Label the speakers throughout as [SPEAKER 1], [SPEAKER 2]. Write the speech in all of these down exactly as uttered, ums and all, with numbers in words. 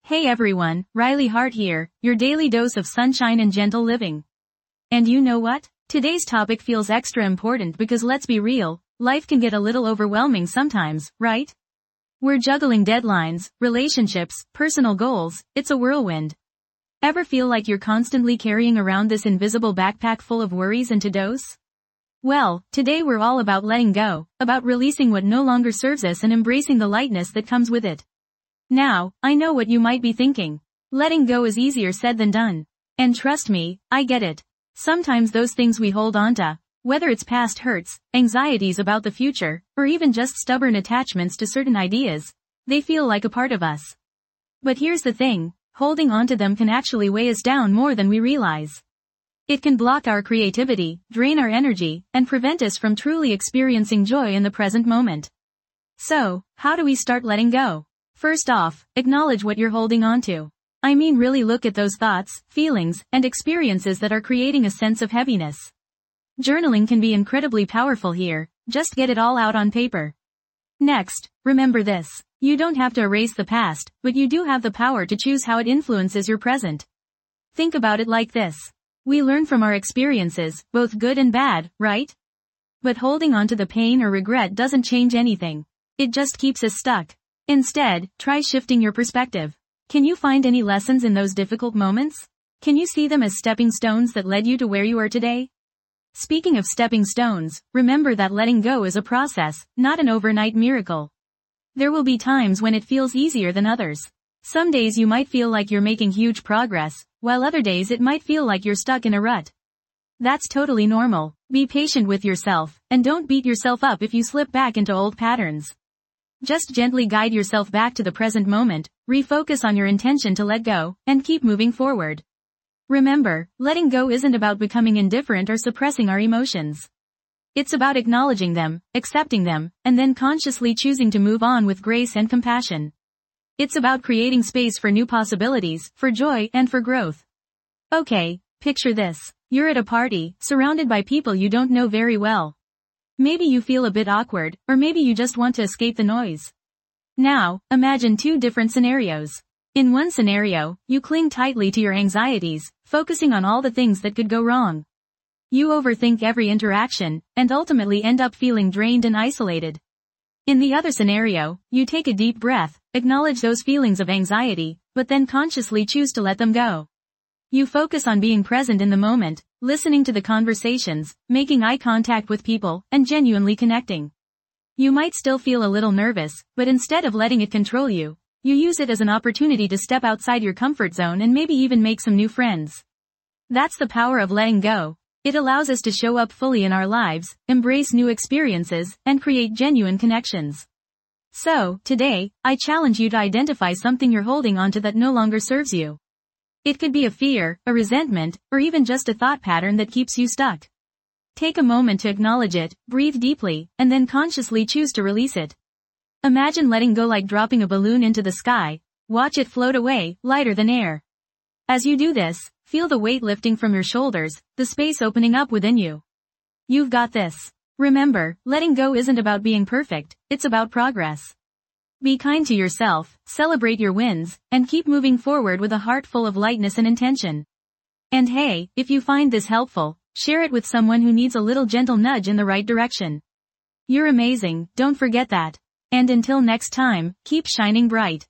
[SPEAKER 1] Hey everyone, Riley Hart here, your daily dose of sunshine and gentle living. And you know what? Today's topic feels extra important because let's be real, life can get a little overwhelming sometimes, right? We're juggling deadlines, relationships, personal goals, it's a whirlwind. Ever feel like you're constantly carrying around this invisible backpack full of worries and to-dos? Well, today we're all about letting go, about releasing what no longer serves us and embracing the lightness that comes with it. Now, I know what you might be thinking. Letting go is easier said than done. And trust me, I get it. Sometimes those things we hold onto, whether it's past hurts, anxieties about the future, or even just stubborn attachments to certain ideas, they feel like a part of us. But here's the thing, holding onto them can actually weigh us down more than we realize. It can block our creativity, drain our energy, and prevent us from truly experiencing joy in the present moment. So, how do we start letting go? First off, acknowledge what you're holding onto. I mean really look at those thoughts, feelings, and experiences that are creating a sense of heaviness. Journaling can be incredibly powerful here, just get it all out on paper. Next, remember this. You don't have to erase the past, but you do have the power to choose how it influences your present. Think about it like this. We learn from our experiences, both good and bad, right? But holding on to the pain or regret doesn't change anything. It just keeps us stuck. Instead, try shifting your perspective. Can you find any lessons in those difficult moments? Can you see them as stepping stones that led you to where you are today? Speaking of stepping stones, remember that letting go is a process, not an overnight miracle. There will be times when it feels easier than others. Some days you might feel like you're making huge progress, while other days it might feel like you're stuck in a rut. That's totally normal. Be patient with yourself, and don't beat yourself up if you slip back into old patterns. Just gently guide yourself back to the present moment, refocus on your intention to let go, and keep moving forward. Remember, letting go isn't about becoming indifferent or suppressing our emotions. It's about acknowledging them, accepting them, and then consciously choosing to move on with grace and compassion. It's about creating space for new possibilities, for joy, and for growth. Okay, picture this. You're at a party, surrounded by people you don't know very well. Maybe you feel a bit awkward, or maybe you just want to escape the noise. Now, imagine two different scenarios. In one scenario, you cling tightly to your anxieties, focusing on all the things that could go wrong. You overthink every interaction, and ultimately end up feeling drained and isolated. In the other scenario, you take a deep breath, acknowledge those feelings of anxiety, but then consciously choose to let them go. You focus on being present in the moment, listening to the conversations, making eye contact with people, and genuinely connecting. You might still feel a little nervous, but instead of letting it control you, you use it as an opportunity to step outside your comfort zone and maybe even make some new friends. That's the power of letting go. It allows us to show up fully in our lives, embrace new experiences, and create genuine connections. So, today, I challenge you to identify something you're holding onto that no longer serves you. It could be a fear, a resentment, or even just a thought pattern that keeps you stuck. Take a moment to acknowledge it, breathe deeply, and then consciously choose to release it. Imagine letting go like dropping a balloon into the sky. Watch it float away, lighter than air. As you do this, feel the weight lifting from your shoulders, the space opening up within you. You've got this. Remember, letting go isn't about being perfect, it's about progress. Be kind to yourself, celebrate your wins, and keep moving forward with a heart full of lightness and intention. And hey, if you find this helpful, share it with someone who needs a little gentle nudge in the right direction. You're amazing, don't forget that. And until next time, keep shining bright.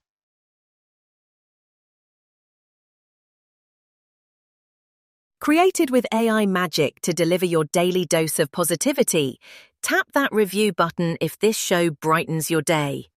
[SPEAKER 2] Created with A I magic to deliver your daily dose of positivity, tap that review button if this show brightens your day.